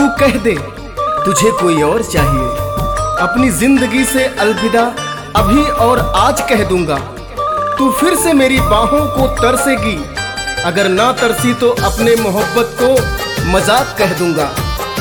तू कह दे तुझे कोई और चाहिए। अपनी जिंदगी से अलविदा अभी और आज कह दूंगा। तू फिर से मेरी बाहों को तरसेगी, अगर ना तरसी तो अपने मोहब्बत को मजाक कह दूंगा।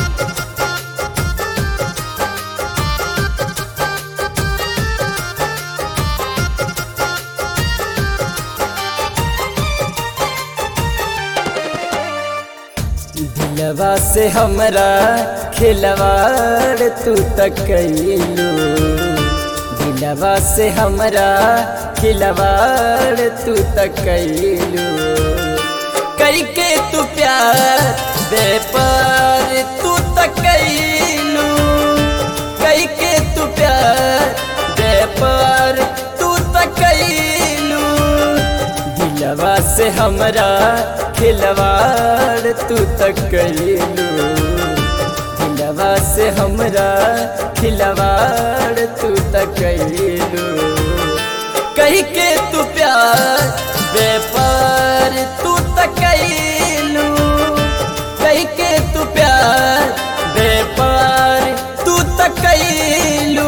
दिलवा से हमरा खिलवाड़ तू तक कैलू, दिलवा से हमरा खिलवाड़ तू तक कैलू। करके तू प्यार बेपार तू तक कैलू, करके तू प्यार बेपार तू तक कैलू। दिलवा से हमरा खिलवाड़ तू तक कैलू, दिलवा से हमरा खिलवाड़ तू तक कैलू। कही के तू प्यार बेपार तू तक कैलू, कही के तू प्यार बेपार तू तक कैलू।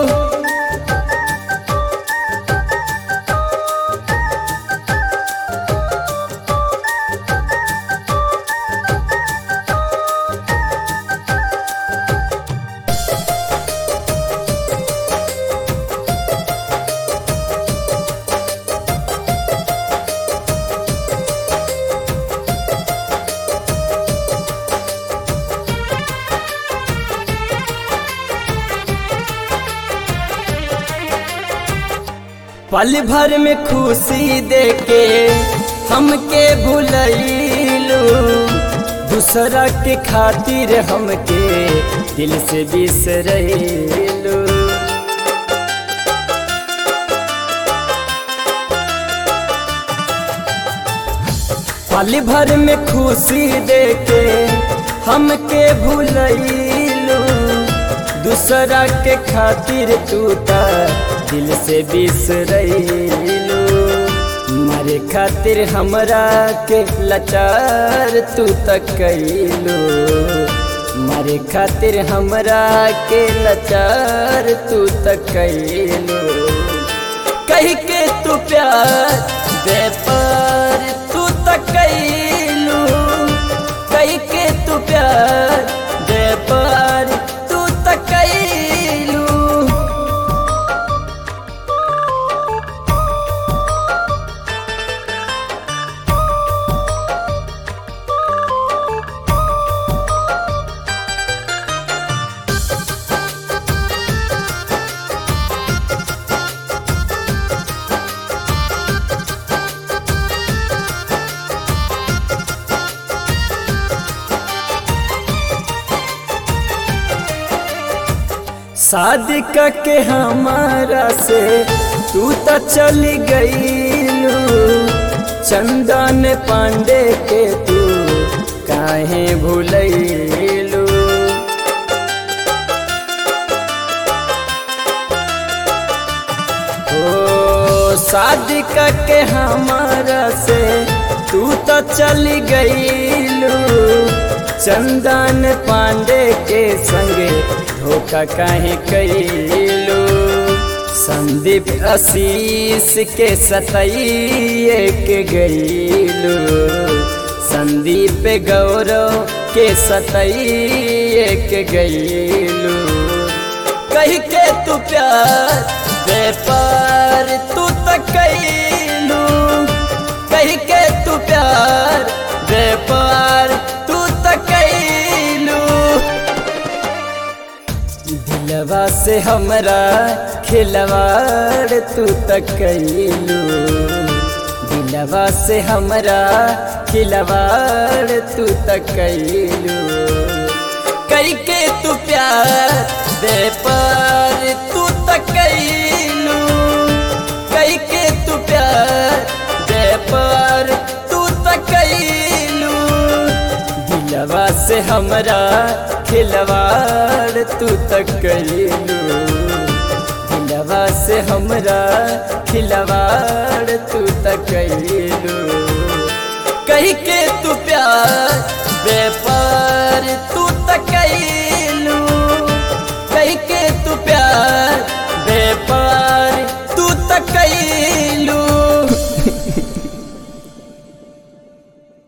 पल भर में खुशी देके हमके भुलैलू, दूसरा के खातिर हमके दिल से बिसरैलू। पल भर में खुशी देके हमके भुलैलू, दूसरा के खातिर टूटा दिल से बिसरैलू। मरे खातिर हमरा के लाचार तू तक कैलू, मरे खातिर हमरा के लाचार तू तक कैलू। कही के तू प्यार बेपार तू तक कैलू, कही के तू प्यार बेपार तू तक कैलू। शादी करके हमारा से तू तो चली गईलू, चंदन पांडे के तू काहे भूलैलू। ओ शादी करके हमारा से तू तो चली गईलू, चंदन पांडे के संगे धोखा काहे कैलू। संदीप आशीष के सताइए के गईलू, संदीप गौरव के सताइए के गईलू। कही के तू प्यार बेपार तू तक कैलू, कही के तू प्यार बेपार तू तक कैलू। दिलवा से हमरा खिलवाड़ तू तक कैलू, दिलवा से हमरा खिलवाड़ तू तक कैलू। करके तू प्यार बेपार तू तक कैलू, करके तू प्यार बेपार तू तक कैलू। दिलवा से हमरा खिलवाड़ तू तक कैलू, दिलवा से हमरा खिलवाड़ तू तक कैलू। कही के तू प्यार बेपार तू तक प्यार बेपार तू त कैलू